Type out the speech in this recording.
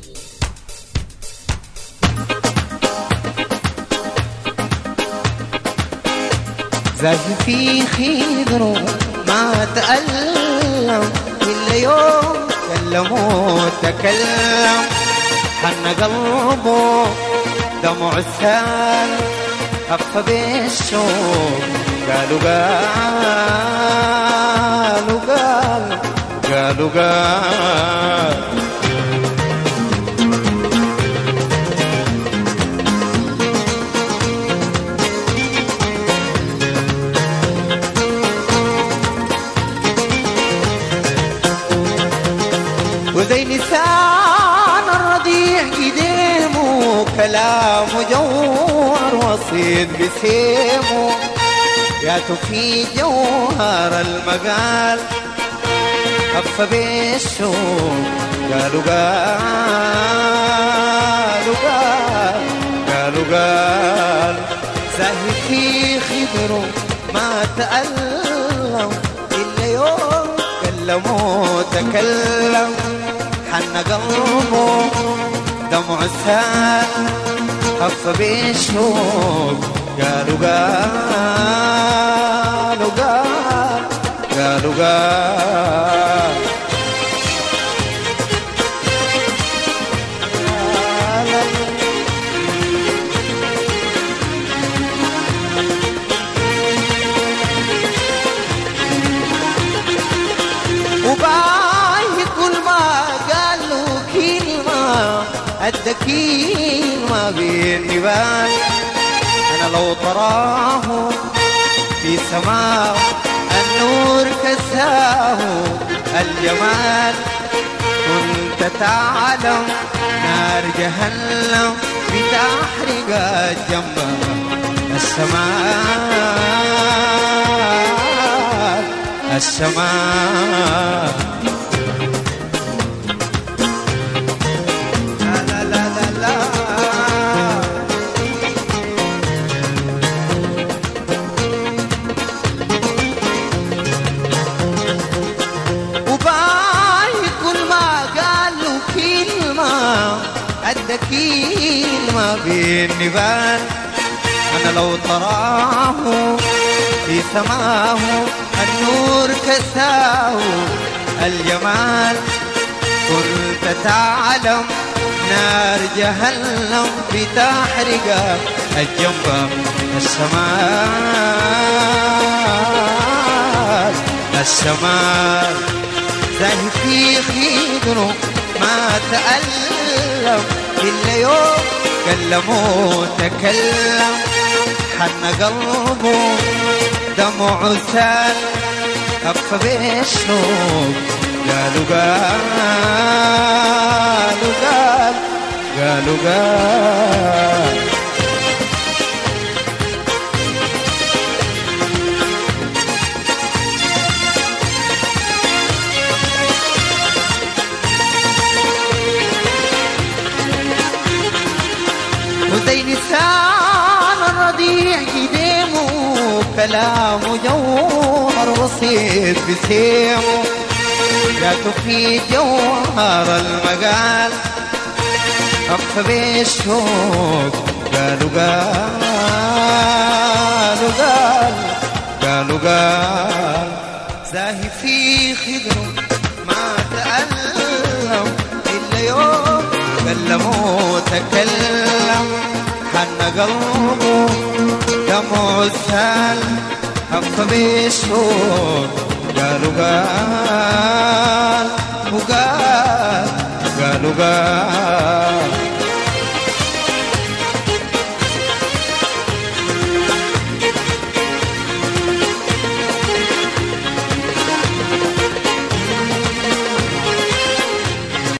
زاهي في خضره ما تألم، كل يوم كلمه تكلم، حن قلبه دمع السال هف بالشوق. قالوا قالوا قالوا قالوا قالوا وزي لسان الرضيع قديمه، كلامه جوهر وصيد بسيمه، ياتوا في جوهر المقال هف بالشوق. قالوا قالوا قالوا قالوا زاهي في خضره ما تألم، إلا يوم كلمه تكلم، حن قلبه دمع السال هف بالشوق. قالوا قالوا قالوا قالوا وباي كل ما قالوا كلمة الدكين ما بيني بال. أنا لو طراه في سماه النور كساه الجمال، كنت تعلم نار جهنم بتحرق الجنة السماء السماء. لا لا لا لا لا وباي كل ما قالوا كلمة الدكيل ما بيني بان. أنا لو طراه في سماه النور كساه الجمال، كنت تعلم نار جهنم بتحرق الجنب السماء السماء. زاهي في خضره ما تألم، كل يوم كلمه تكلم، حن قلبه دمع سال هف بالشوق. قالوا قالوا قالوا قالوا وزي لسان الرضيع قديمه، كلامه جوهر وصيد بسيمه، ياتوا في جوهر المقال هف بالشوق. قالوا قالوا قالوا قالوا زاهي في خضره ما تألم، إلا يوم كلمه تكلم، حن قلبه دمع السال هف بالشوق. قالوا قالوا قالوا قالوا